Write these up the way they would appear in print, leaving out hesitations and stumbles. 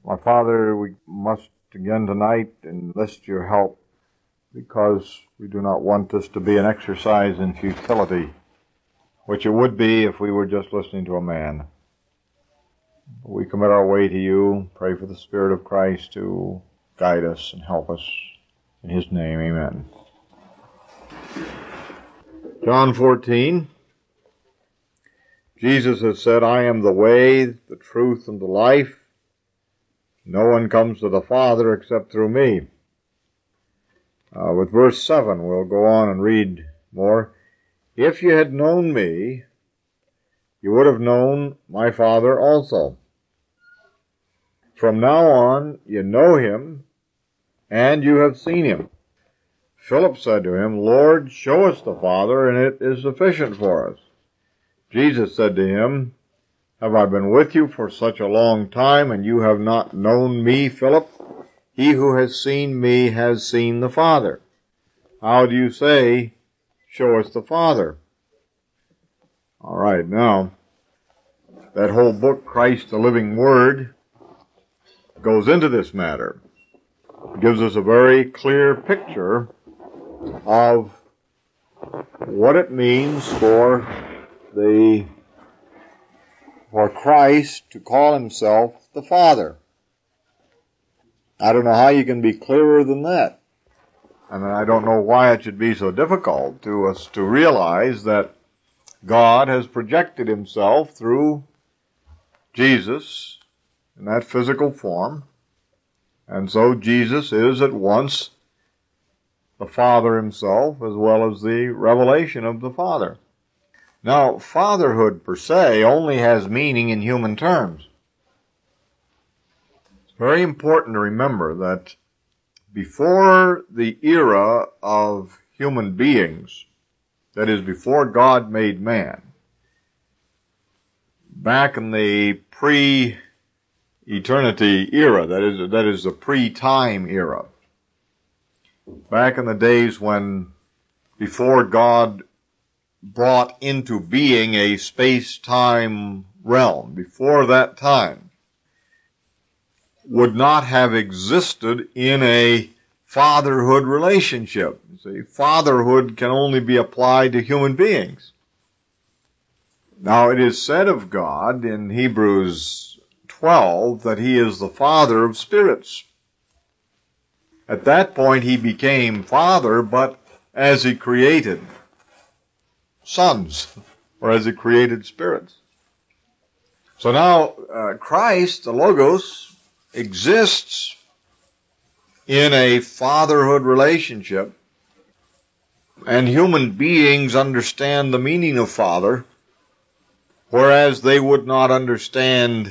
My Father, we must again tonight enlist your help because we do not want this to be an exercise in futility, which it would be if we were just listening to a man. We commit our way to you, pray for the Spirit of Christ to guide us and help us. In His name, amen. John 14, Jesus has said, I am the way, the truth, and the life. No one comes to the Father except through me. With verse 7, we'll go on and read more. If you had known me, you would have known my Father also. From now on, you know him, and you have seen him. Philip said to him, Lord, show us the Father, and it is sufficient for us. Jesus said to him, have I been with you for such a long time, and you have not known me, Philip? He who has seen me has seen the Father. How do you say, show us the Father? All right, now, that whole book, Christ the Living Word, goes into this matter. It gives us a very clear picture of what it means for Christ to call himself the Father. I don't know how you can be clearer than that. And I don't know why it should be so difficult to us to realize that God has projected himself through Jesus in that physical form. And so Jesus is at once the Father himself as well as the revelation of the Father. Now, fatherhood per se only has meaning in human terms. It's very important to remember that before the era of human beings, that is, before God made man, back in the pre-eternity era, that is the pre-time era, back in the days when, before God brought into being a space-time realm, before that time, would not have existed in a fatherhood relationship. See, fatherhood can only be applied to human beings. Now, it is said of God in Hebrews 12 that he is the Father of spirits. At that point, he became Father, but as he created sons, or as he created spirits. So now, Christ, the Logos, exists in a fatherhood relationship, and human beings understand the meaning of father, whereas they would not understand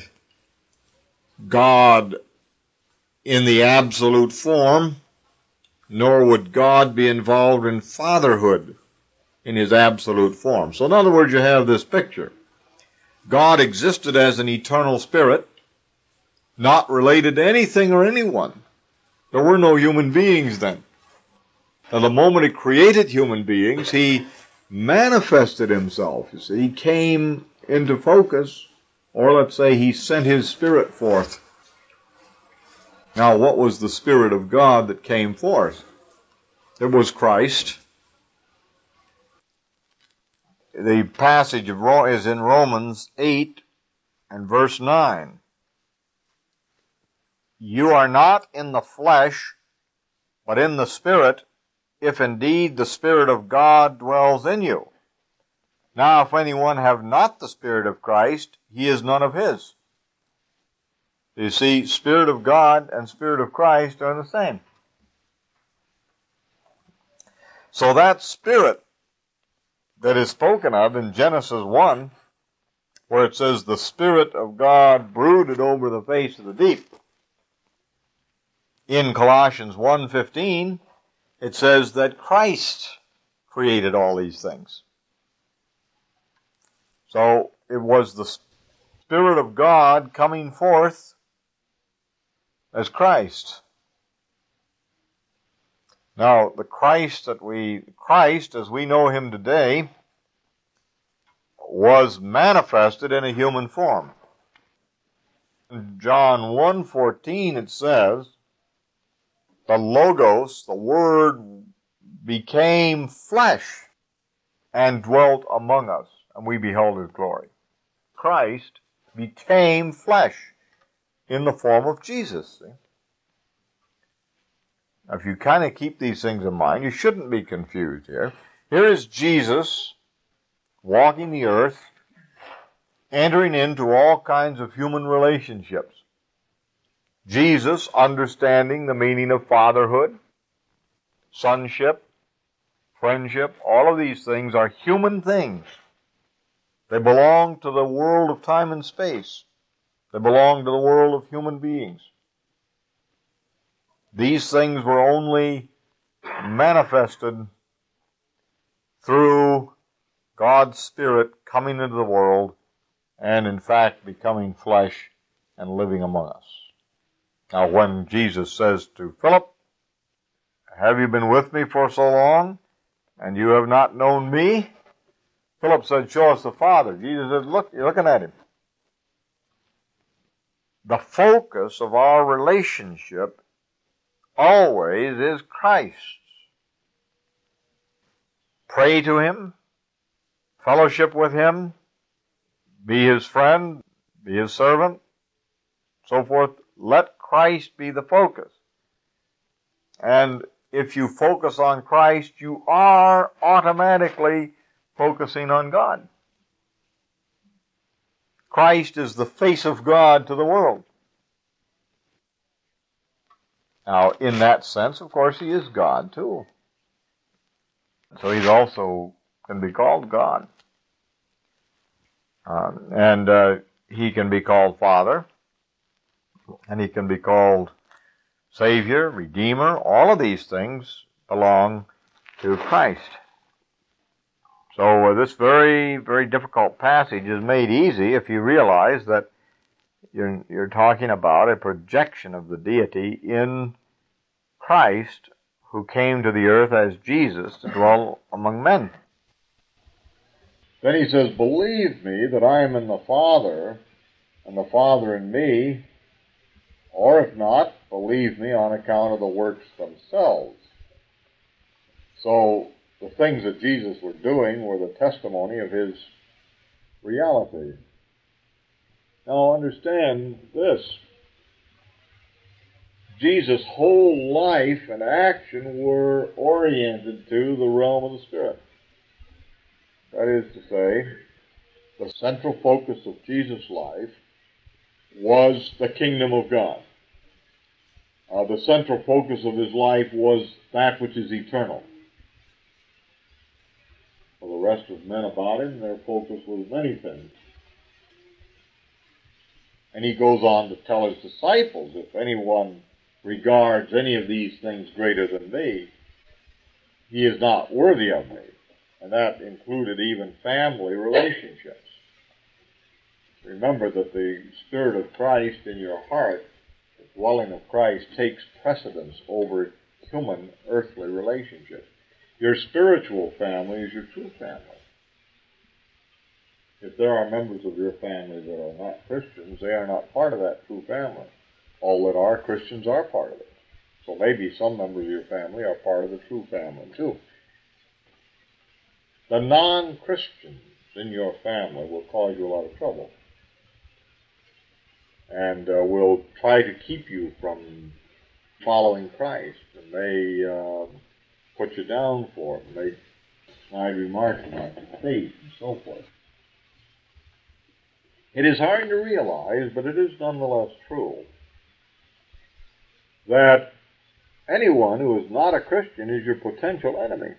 God in the absolute form, nor would God be involved in fatherhood in his absolute form. So in other words, you have this picture. God existed as an eternal spirit, not related to anything or anyone. There were no human beings then. Now, the moment he created human beings, he manifested himself. You see, he came into focus, or let's say he sent his Spirit forth. Now, what was the Spirit of God that came forth? It was Christ. The passage is in Romans 8 and verse 9. You are not in the flesh, but in the Spirit, if indeed the Spirit of God dwells in you. Now, if anyone have not the Spirit of Christ, he is none of his. You see, Spirit of God and Spirit of Christ are the same. So that Spirit that is spoken of in Genesis 1, where it says the Spirit of God brooded over the face of the deep. In Colossians 1:15, it says that Christ created all these things. So it was the Spirit of God coming forth as Christ. Now, the Christ as we know him today, was manifested in a human form. In John 1:14 it says, the Logos, the Word, became flesh and dwelt among us, and we beheld his glory. Christ became flesh in the form of Jesus. See? Now, if you kind of keep these things in mind, you shouldn't be confused here. Here is Jesus walking the earth, entering into all kinds of human relationships. Jesus understanding the meaning of fatherhood, sonship, friendship. All of these things are human things. They belong to the world of time and space. They belong to the world of human beings. These things were only manifested through God's Spirit coming into the world and, in fact, becoming flesh and living among us. Now, when Jesus says to Philip, have you been with me for so long, and you have not known me? Philip said, show us the Father. Jesus said, look, you're looking at him. The focus of our relationship always is Christ. Pray to him, fellowship with him, be his friend, be his servant, so forth. Let Christ be the focus. And if you focus on Christ, you are automatically focusing on God. Christ is the face of God to the world. Now, in that sense, of course, he is God, too. So he's also can be called God. And he can be called Father, and he can be called Savior, Redeemer. All of these things belong to Christ. So this very, very difficult passage is made easy if you realize that you're talking about a projection of the deity in Christ, who came to the earth as Jesus to dwell among men. Then he says, believe me that I am in the Father, and the Father in me, or if not, believe me on account of the works themselves. So the things that Jesus was doing were the testimony of his reality. Now understand this. Jesus' whole life and action were oriented to the realm of the Spirit. That is to say, the central focus of Jesus' life was the kingdom of God. The central focus of his life was that which is eternal. For the rest of men about him, their focus was many things. And he goes on to tell his disciples, if anyone regards any of these things greater than me, he is not worthy of me. And that included even family relationships. Remember that the Spirit of Christ in your heart, the dwelling of Christ, takes precedence over human, earthly relationships. Your spiritual family is your true family. If there are members of your family that are not Christians, they are not part of that true family. All that are Christians are part of it. So maybe some members of your family are part of the true family too. The non-Christians in your family will cause you a lot of trouble. And will try to keep you from following Christ. And they put you down for it. Make snide remarks about your faith and so forth. It is hard to realize, but it is nonetheless true, that anyone who is not a Christian is your potential enemy.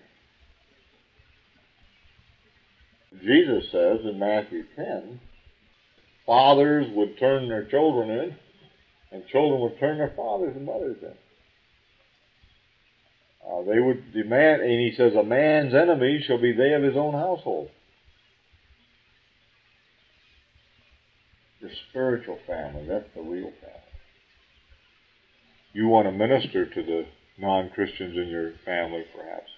Jesus says in Matthew 10, fathers would turn their children in, and children would turn their fathers and mothers in. They would demand, and he says, a man's enemies shall be they of his own household. Your spiritual family, that's the real family. You want to minister to the non-Christians in your family, perhaps.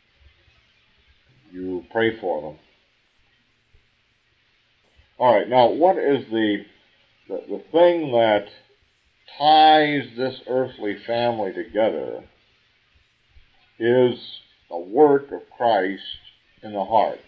You pray for them. All right, now what is the the thing that ties this earthly family together is the work of Christ in the heart.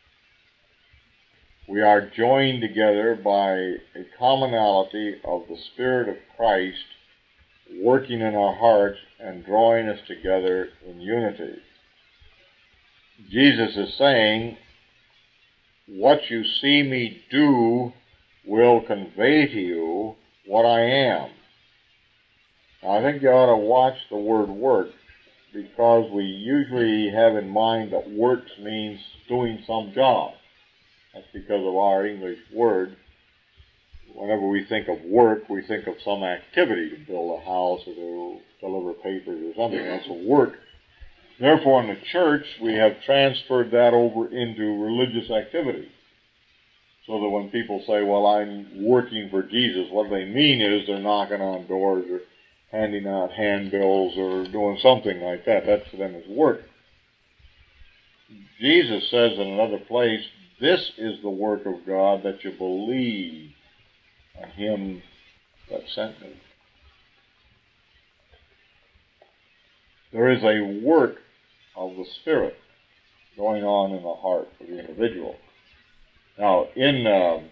We are joined together by a commonality of the Spirit of Christ working in our hearts and drawing us together in unity. Jesus is saying, what you see me do will convey to you what I am. Now, I think you ought to watch the word work, because we usually have in mind that works means doing some job. That's because of our English word. Whenever we think of work, we think of some activity, to build a house or to deliver papers or something. That's a work. Therefore, in the church, we have transferred that over into religious activity. So that when people say, well, I'm working for Jesus, what they mean is they're knocking on doors or handing out handbills or doing something like that. That to them is work. Jesus says in another place, this is the work of God, that you believe on Him that sent me. There is a work of the Spirit going on in the heart of the individual. Now, in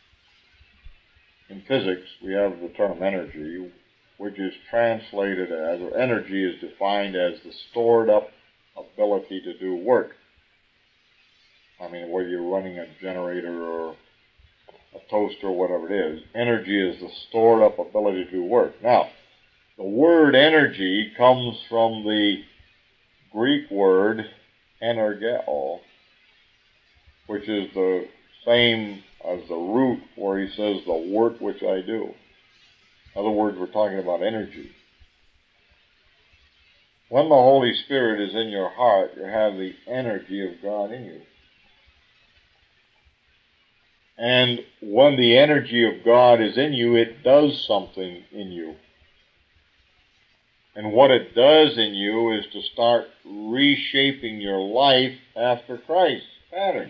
physics, we have the term energy, which is translated as, or energy is defined as the stored up ability to do work. I mean, whether you're running a generator or a toaster or whatever it is, energy is the stored up ability to do work. Now, the word energy comes from the Greek word energeo, which is the same as the root where he says the work which I do. In other words, we're talking about energy. When the Holy Spirit is in your heart, you have the energy of God in you. And when the energy of God is in you, it does something in you. And what it does in you is to start reshaping your life after Christ's pattern.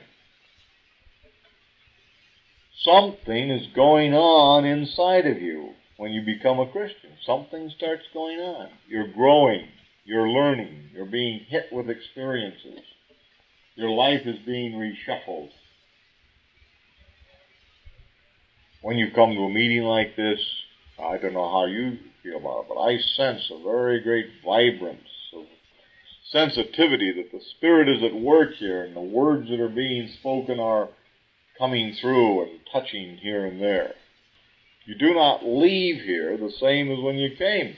Something is going on inside of you when you become a Christian. Something starts going on. You're growing. You're learning. You're being hit with experiences. Your life is being reshuffled. When you come to a meeting like this, I don't know how you feel about it, but I sense a very great vibrance of sensitivity that the Spirit is at work here, and the words that are being spoken are coming through and touching here and there. You do not leave here the same as when you came.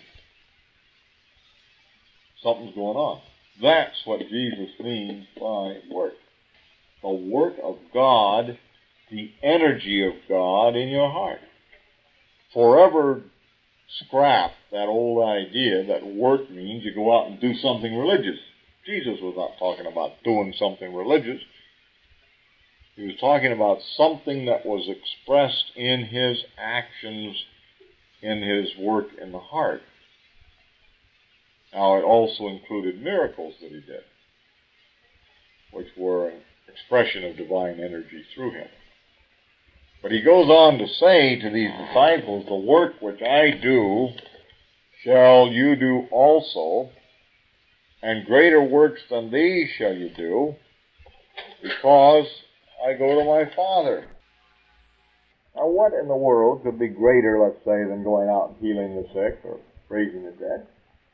Something's going on. That's what Jesus means by work. The work of God, the energy of God in your heart. Forever scrap that old idea that work means you go out and do something religious. Jesus was not talking about doing something religious. He was talking about something that was expressed in his actions, in his work in the heart. Now, it also included miracles that he did, which were an expression of divine energy through him. But he goes on to say to these disciples, the work which I do shall you do also, and greater works than these shall you do, because I go to my Father. Now, what in the world could be greater, let's say, than going out and healing the sick or raising the dead?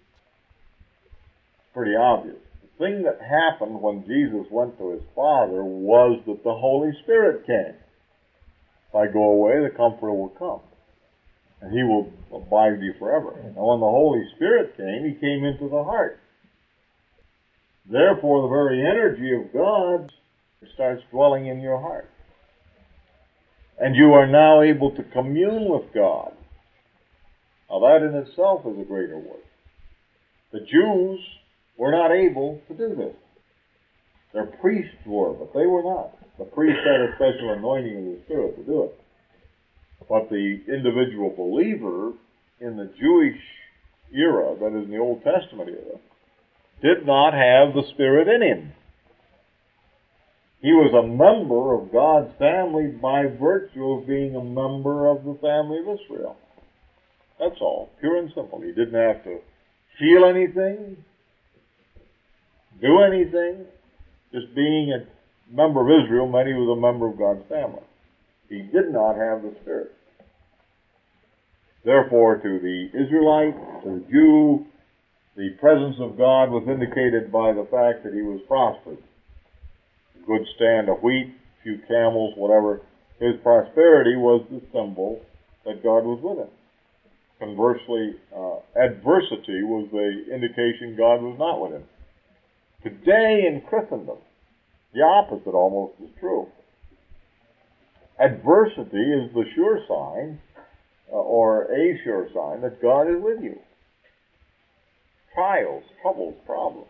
Pretty obvious. The thing that happened when Jesus went to his Father was that the Holy Spirit came. If I go away, the Comforter will come, and he will abide with you forever. Now, when the Holy Spirit came, he came into the heart. Therefore, the very energy of God starts dwelling in your heart. And you are now able to commune with God. Now, that in itself is a greater work. The Jews were not able to do this. Their priests were, but they were not. The priest had a special anointing of the Spirit to do it. But the individual believer in the Jewish era, that is in the Old Testament era, did not have the Spirit in him. He was a member of God's family by virtue of being a member of the family of Israel. That's all, pure and simple. He didn't have to feel anything, do anything. Just being a member of Israel meant he was a member of God's family. He did not have the Spirit. Therefore, to the Israelite, to the Jew, the presence of God was indicated by the fact that he was prosperous. A good stand of wheat, a few camels, whatever. His prosperity was the symbol that God was with him. Conversely, adversity was the indication God was not with him. Today in Christendom, the opposite almost is true. Adversity is the sure sign, or a sure sign, that God is with you. Trials, troubles, problems.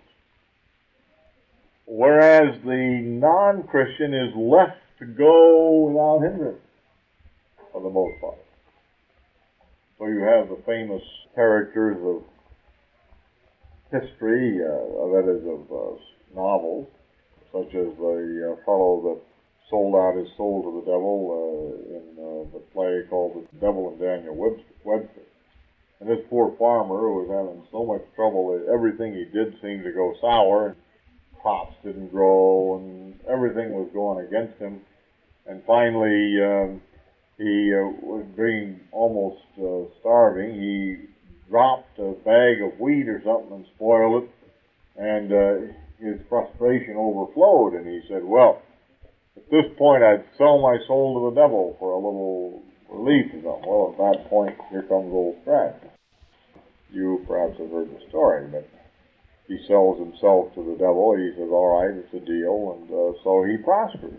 Whereas the non-Christian is left to go without hindrance, for the most part. So you have the famous characters of history, that is of novels, such as the fellow that sold out his soul to the devil in the play called The Devil and Daniel Webster. And this poor farmer who was having so much trouble that everything he did seemed to go sour, crops didn't grow, and everything was going against him. And finally, he was being almost starving. He dropped a bag of wheat or something and spoiled it, and his frustration overflowed, and he said, well, at this point I'd sell my soul to the devil for a little relief or something. Well, at that point, here comes old Scratch. You perhaps have heard the story, but he sells himself to the devil. He says, all right, it's a deal, and so he prospers.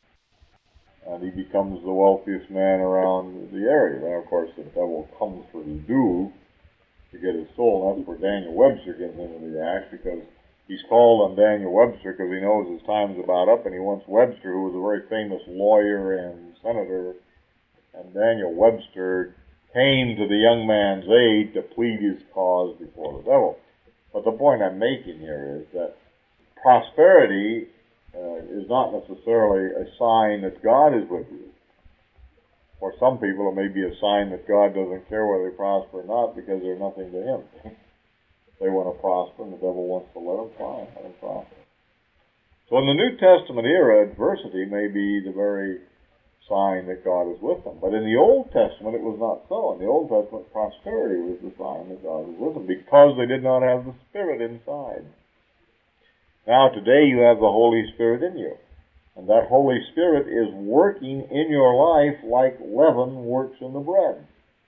And he becomes the wealthiest man around the area. Then, of course, the devil comes for his due to get his soul. And that's where Daniel Webster gets into the act, because he's called on Daniel Webster because he knows his time's about up, and he wants Webster, who was a very famous lawyer and senator. And Daniel Webster came to the young man's aid to plead his cause before the devil. But the point I'm making here is that prosperity is not necessarily a sign that God is with you. For some people, it may be a sign that God doesn't care whether they prosper or not, because they're nothing to him. They want to prosper, and the devil wants to let them fly, let them prosper. So in the New Testament era, adversity may be the very sign that God is with them. But in the Old Testament, it was not so. In the Old Testament, prosperity was the sign that God was with them, because they did not have the Spirit inside. Now, today, you have the Holy Spirit in you. And that Holy Spirit is working in your life like leaven works in the bread.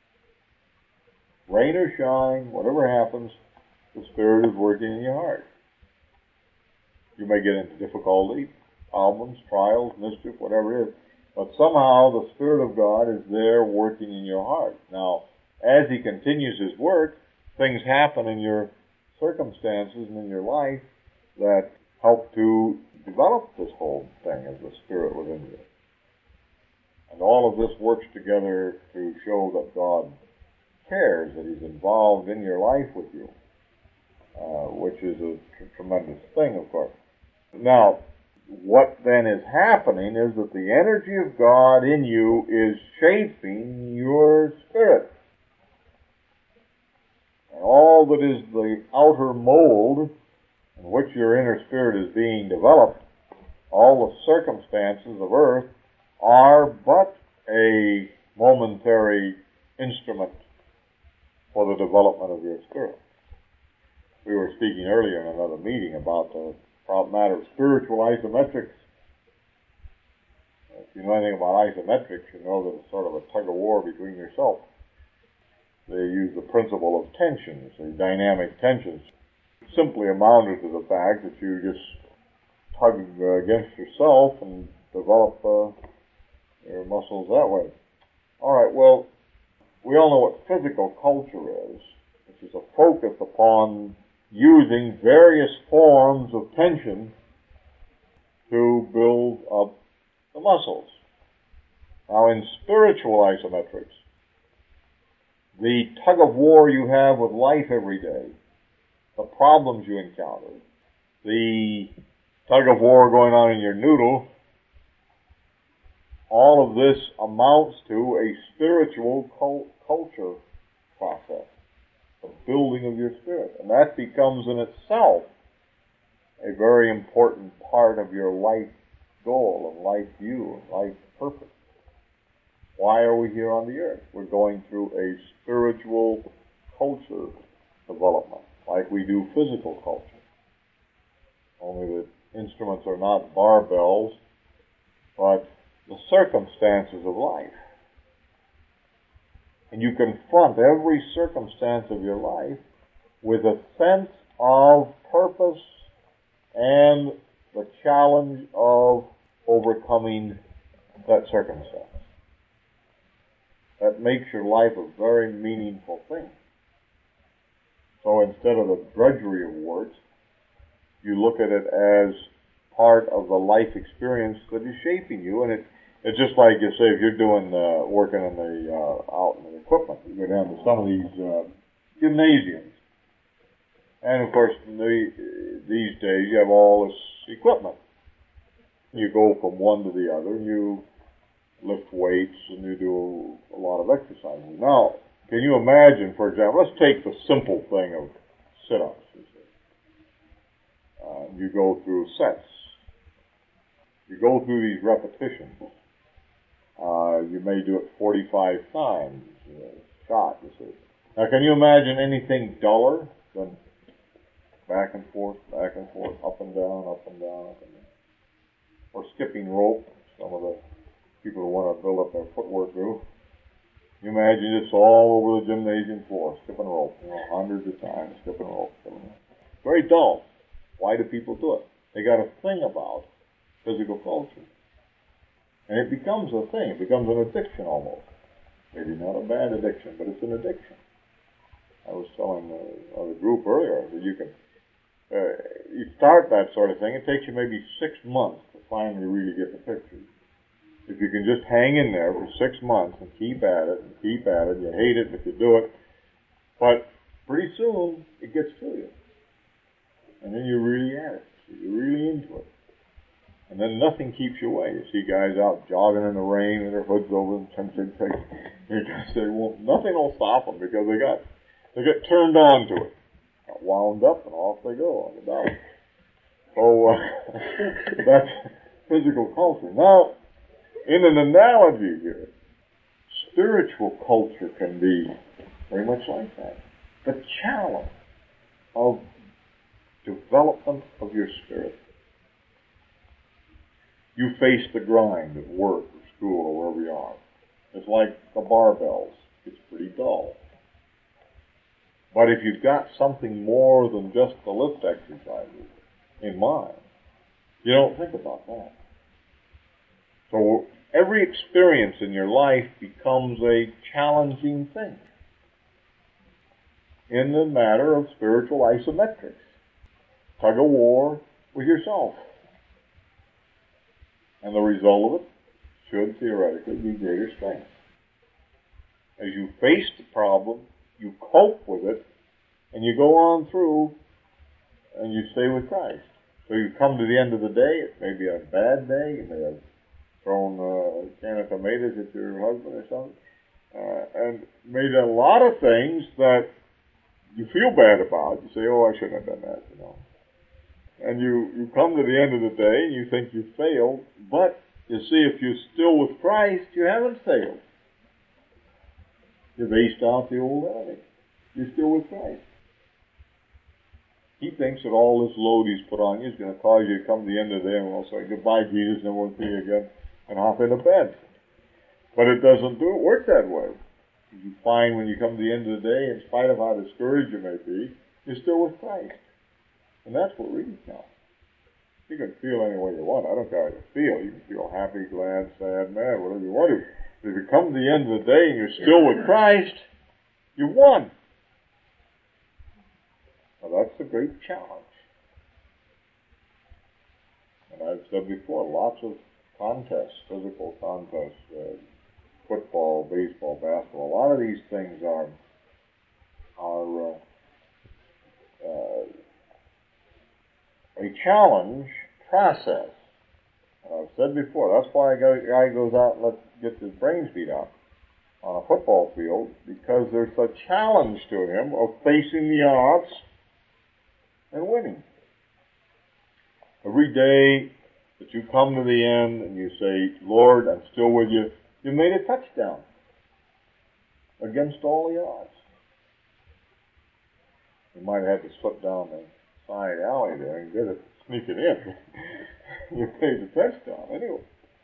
Rain or shine, whatever happens, the Spirit is working in your heart. You may get into difficulty, problems, trials, mischief, whatever it is, but somehow the Spirit of God is there working in your heart. Now, as He continues His work, things happen in your circumstances and in your life that help to develop this whole thing of the Spirit within you. And all of this works together to show that God cares, that He's involved in your life with you, which is a tremendous thing, of course. Now, what then is happening is that the energy of God in you is shaping your spirit. And all that is the outer mold in which your inner spirit is being developed, all the circumstances of earth are but a momentary instrument for the development of your spirit. We were speaking earlier in another meeting about the matter of spiritual isometrics. If you know anything about isometrics, you know that it's sort of a tug-of-war between yourself. They use the principle of tensions, the dynamic tensions. Simply amounted to the fact that you just tug against yourself and develop your muscles that way. All right, well, we all know what physical culture is, which is a focus upon using various forms of tension to build up the muscles. Now, in spiritual isometrics, the tug-of-war you have with life every day, the problems you encounter, the tug of war going on in your noodle, all of this amounts to a spiritual culture process, the building of your spirit. And that becomes in itself a very important part of your life goal and life view and life purpose. Why are we here on the earth? We're going through a spiritual culture development, like we do physical culture. Only the instruments are not barbells, but the circumstances of life. And you confront every circumstance of your life with a sense of purpose and the challenge of overcoming that circumstance. That makes your life a very meaningful thing. So instead of the drudgery of words, you look at it as part of the life experience that is shaping you. And it's just like you say, if you're doing working in the out in the equipment, you go down to some of these gymnasiums, and of course these days you have all this equipment. You go from one to the other, and you lift weights, and you do a lot of exercising. Now, can you imagine, for example, let's take the simple thing of sit-ups. You go through sets. You go through these repetitions. You may do it 45 times, shot, you see. Now, can you imagine anything duller than back and forth, up and down, up and down, up and down? Or skipping rope, some of the people who want to build up their footwork do. You imagine this all over the gymnasium floor, skipping rope, hundreds of times, skipping rope. Very dull. Why do people do it? They got a thing about physical culture. And it becomes a thing. It becomes an addiction almost. Maybe not a bad addiction, but it's an addiction. I was telling the group earlier that you can you start that sort of thing. It takes you maybe 6 months to finally really get the picture. If you can just hang in there for 6 months and keep at it, you hate it if you do it, but pretty soon it gets to you. And then you're really at it. You're really into it. And then nothing keeps you away. You see guys out jogging in the rain with their hoods over them, you just say, well, nothing will stop them because they get turned on to it. Got wound up and off they go on the dollar. So that's physical culture. Now, in an analogy here, spiritual culture can be very much like that. The challenge of development of your spirit. You face the grind at work or school or wherever you are. It's like the barbells. It's pretty dull. But if you've got something more than just the lift exercises in mind, you don't think about that. So every experience in your life becomes a challenging thing in the matter of spiritual isometrics. Tug of war with yourself. And the result of it should theoretically be greater strength. As you face the problem, you cope with it, and you go on through, and you stay with Christ. So you come to the end of the day. It may be a bad day. You may have thrown a can of tomatoes at your husband or something, and made a lot of things that you feel bad about. You say, oh, I shouldn't have done that, And you come to the end of the day and you think you failed, but you see, if you're still with Christ, you haven't failed. You've aced out the old enemy. You're still with Christ. He thinks that all this load he's put on you is going to cause you to come to the end of the day and we'll say, goodbye, Jesus, and we'll see you again, and hop into bed. But it doesn't work that way. You find when you come to the end of the day, in spite of how discouraged you may be, you're still with Christ. And that's what really counts. You can feel any way you want. I don't care how you feel. You can feel happy, glad, sad, mad, whatever you want to. But if you come to the end of the day and you're still with Christ, you won. Now that's the great challenge. And I've said before, lots of contests, physical contests, football, baseball, basketball, a lot of these things are a challenge process. And I've said before, that's why a guy goes out and gets his brains beat out on a football field, because there's a challenge to him of facing the odds and winning. Every day that you come to the end and you say, Lord, I'm still with you, you made a touchdown against all the odds. You might have to slip down the side alley there and get it, sneak it in. You made the touchdown anyway.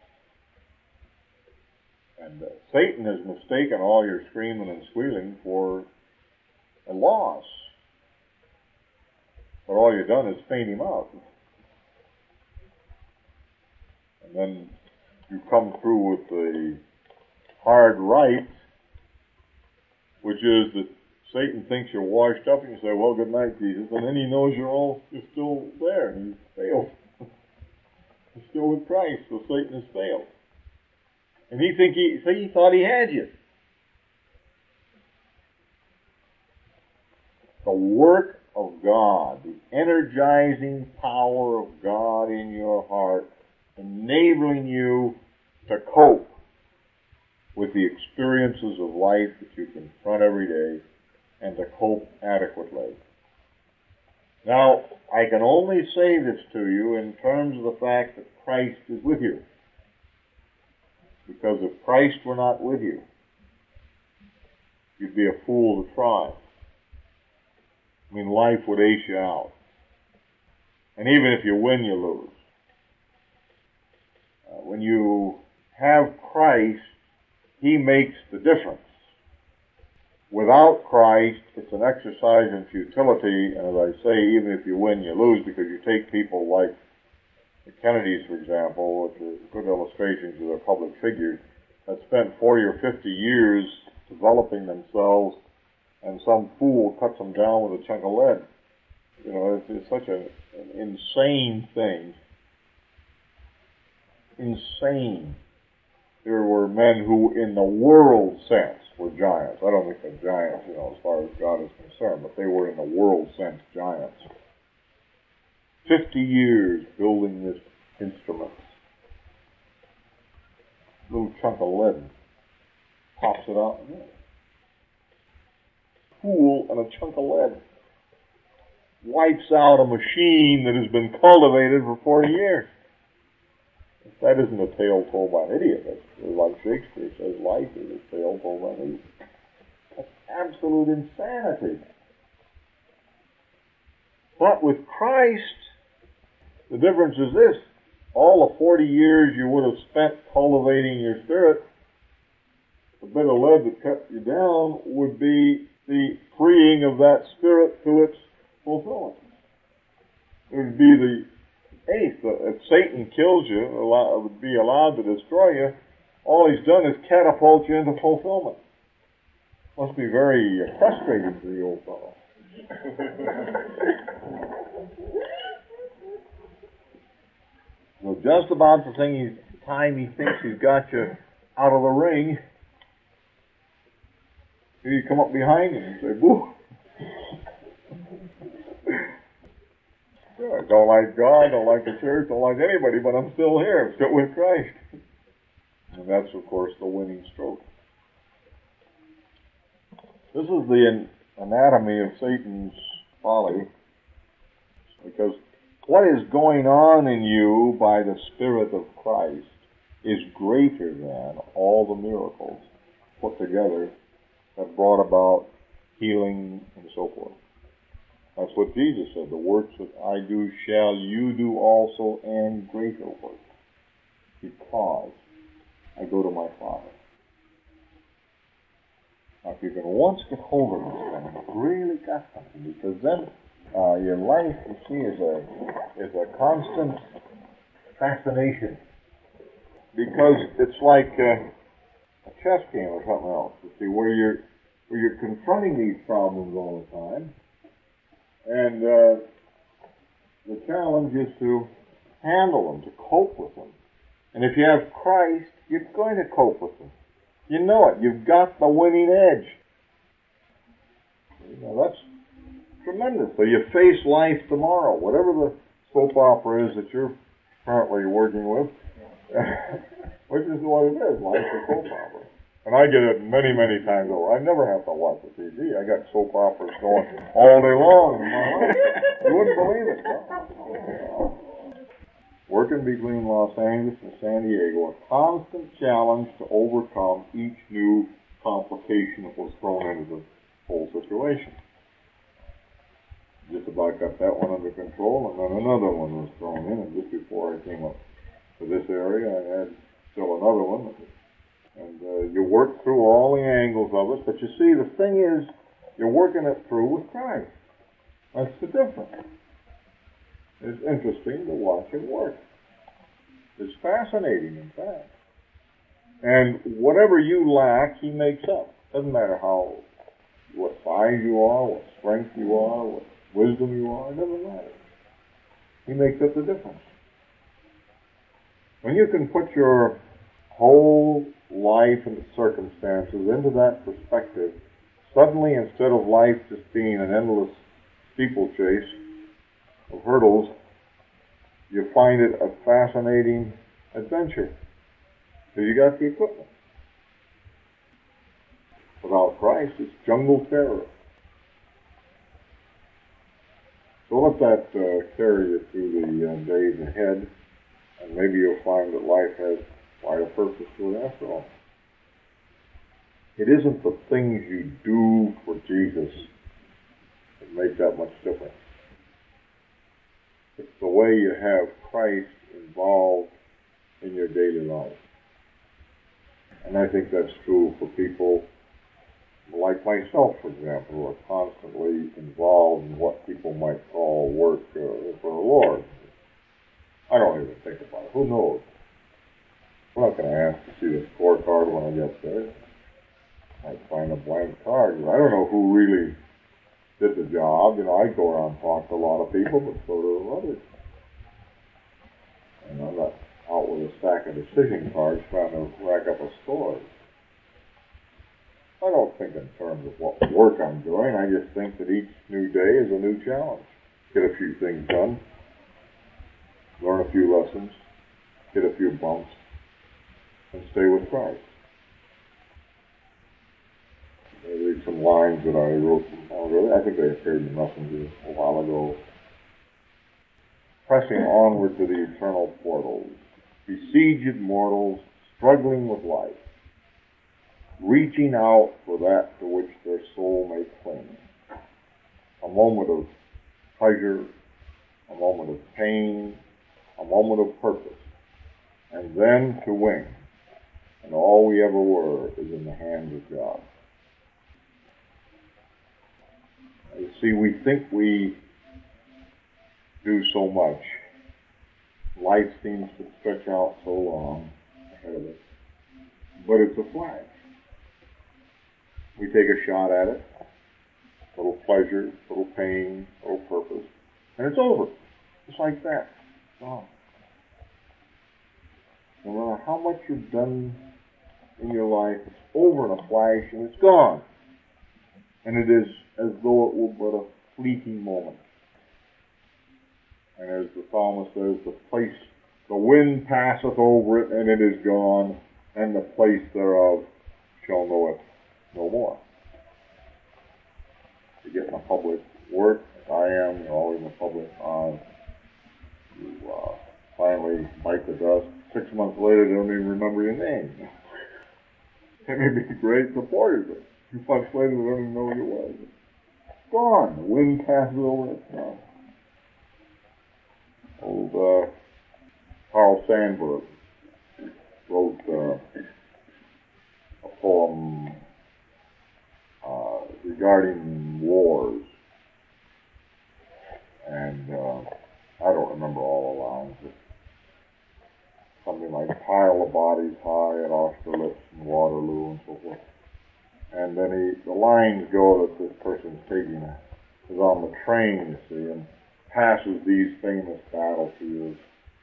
And Satan has mistaken all your screaming and squealing for a loss. But all you've done is faint him out. And then you come through with the hard right, which is that Satan thinks you're washed up, and you say, well, good night, Jesus. And then he knows you're still there, and you failed. You're still with Christ, so Satan has failed. And he thought he had you. The work of God, the energizing power of God in your heart, enabling you to cope with the experiences of life that you confront every day, and to cope adequately. Now, I can only say this to you in terms of the fact that Christ is with you. Because if Christ were not with you, you'd be a fool to try. I mean, life would ace you out. And even if you win, you lose. When you have Christ, He makes the difference. Without Christ, it's an exercise in futility, and as I say, even if you win, you lose, because you take people like the Kennedys, for example, which are good illustrations of their public figures, that spent 40 or 50 years developing themselves, and some fool cuts them down with a chunk of lead. You know, it's such an insane thing. Insane. There were men who, in the world sense, were giants. I don't think they're giants, as far as God is concerned, but they were, in the world sense, giants. 50 years building this instrument. Little chunk of lead pops it out. Fool and a chunk of lead wipes out a machine that has been cultivated for 40 years. If that isn't a tale told by an idiot, it's like Shakespeare says, life is a tale told by an idiot. That's absolute insanity. But with Christ, the difference is this. All the 40 years you would have spent cultivating your spirit, the bit of lead that cut you down would be the freeing of that spirit to its fulfillment. It would be the eighth. If Satan kills you, would be allowed to destroy you, all he's done is catapult you into fulfillment. Must be very frustrating for the old fellow. So just about the time he thinks he's got you out of the ring, you come up behind him and say, boo. I don't like God, don't like the church, don't like anybody, but I'm still here. I'm still with Christ. And that's, of course, the winning stroke. This is the anatomy of Satan's folly, because what is going on in you by the Spirit of Christ is greater than all the miracles put together that brought about healing and so forth. That's what Jesus said. The works that I do shall you do also, and greater works, because I go to my Father. Now, if you can once get hold of this thing, you've really got something, because then your life, you see, is a constant fascination. Because it's like a chess game or something else. You see, where you're confronting these problems all the time, and the challenge is to handle them, to cope with them. And if you have Christ, you're going to cope with them. You know it. You've got the winning edge. That's tremendous. So you face life tomorrow. Whatever the soap opera is that you're currently working with, which is what it is. Life's a soap opera. And I get it many, many times over. I never have to watch the TV. I got soap operas going all day long in my life. You wouldn't believe it. No. Working between Los Angeles and San Diego, a constant challenge to overcome each new complication that was thrown into the whole situation. Just about got that one under control, and then another one was thrown in, and just before I came up to this area, I had still another one. And you work through all the angles of it, but you see, the thing is, you're working it through with Christ. That's the difference. It's interesting to watch him work. It's fascinating, in fact. And whatever you lack, he makes up. Doesn't matter what size you are, what strength you are, what wisdom you are, it doesn't matter. He makes up the difference. When you can put your whole life and circumstances into that perspective, suddenly, instead of life just being an endless steeplechase of hurdles, you find it a fascinating adventure. So you got the equipment. Without Christ, it's jungle terror. So let that carry you through the days ahead, and maybe you'll find that life has quite a purpose to it after all. It isn't the things you do for Jesus that make that much difference. It's the way you have Christ involved in your daily life. And I think that's true for people like myself, for example, who are constantly involved in what people might call work for the Lord. I don't even think about it. Who knows? I'm not going to ask to see the scorecard when I get there. I find a blank card. I don't know who really did the job. I go around and talk to a lot of people, but so do others. And I'm not out with a stack of decision cards trying to rack up a score. I don't think in terms of what work I'm doing. I just think that each new day is a new challenge. Get a few things done, learn a few lessons, hit a few bumps, and stay with Christ. I read some lines that I wrote I think they appeared in the Messenger a while ago. Pressing onward to the eternal portals, besieged mortals struggling with life, reaching out for that to which their soul may cling. A moment of pleasure, a moment of pain, a moment of purpose, and then to wing. And all we ever were is in the hands of God. You see, we think we do so much. Life seems to stretch out so long ahead of us. But it's a flash. We take a shot at it. A little pleasure, a little pain, a little purpose. And it's over. Just like that. It's gone. No matter how much you've done in your life, it's over in a flash and it's gone. And it is as though it were but a fleeting moment. And as the psalmist says, the wind passeth over it, and it is gone, and the place thereof shall know it no more. You get in a public work, as I am, you're always in the public eye. You finally bite the dust. 6 months later, they don't even remember your name. It may be great support you, but 2 months later, they don't even know who you were. It's gone. The wind passes over it. It's gone. Old Carl Sandburg wrote a poem regarding wars. And I don't remember all the lines, but something like pile of bodies high at Austerlitz and Waterloo and so forth. And then the lines go that this person's taking is on the train, you see, and passes these famous battlefields.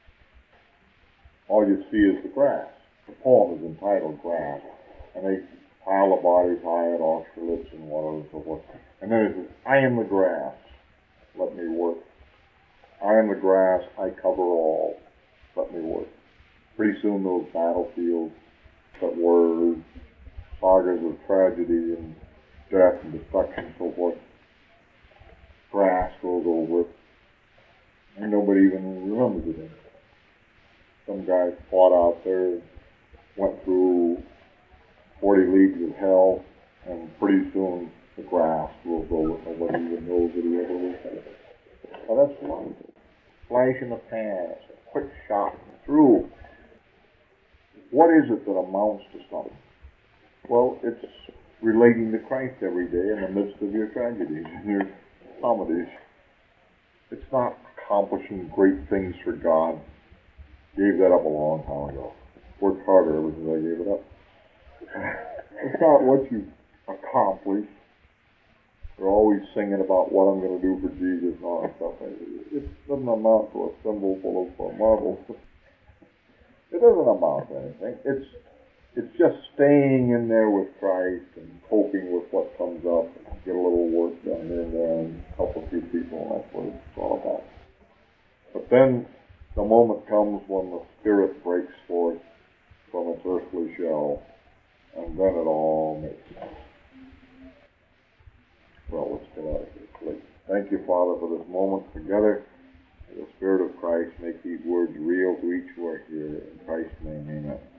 All you see is the grass. The poem is entitled Grass. And they pile of bodies high at Austerlitz and Waterloo and so forth. And then it says, I am the grass, let me work. I am the grass, I cover all. let me work. Pretty soon those battlefields that were sagas of tragedy and death and destruction and so forth, grass goes over it, and nobody even remembers it anymore. Some guys fought out there, went through 40 leagues of hell, and pretty soon the grass grows over it. Nobody even knows that he ever was there. Well, that's life. Flash in the pan, a quick shot through. What is it that amounts to something? Well, it's relating to Christ every day in the midst of your tragedies and your comedies. It's not accomplishing great things for God. Gave that up a long time ago. Worked harder ever since I gave it up. It's not what you accomplish. They're always singing about what I'm going to do for Jesus and all that stuff. It doesn't amount to a symbol full of marbles. It doesn't amount to anything. It's just staying in there with Christ and coping with what comes up and get a little work done here and there and help a few people, and that's what it's all about. But then the moment comes when the spirit breaks forth from its earthly shell, and then it all makes sense. Well, let's get out of here, please. Thank you, Father, for this moment together. May the Spirit of Christ make these words real to each who are here. In Christ's name, amen.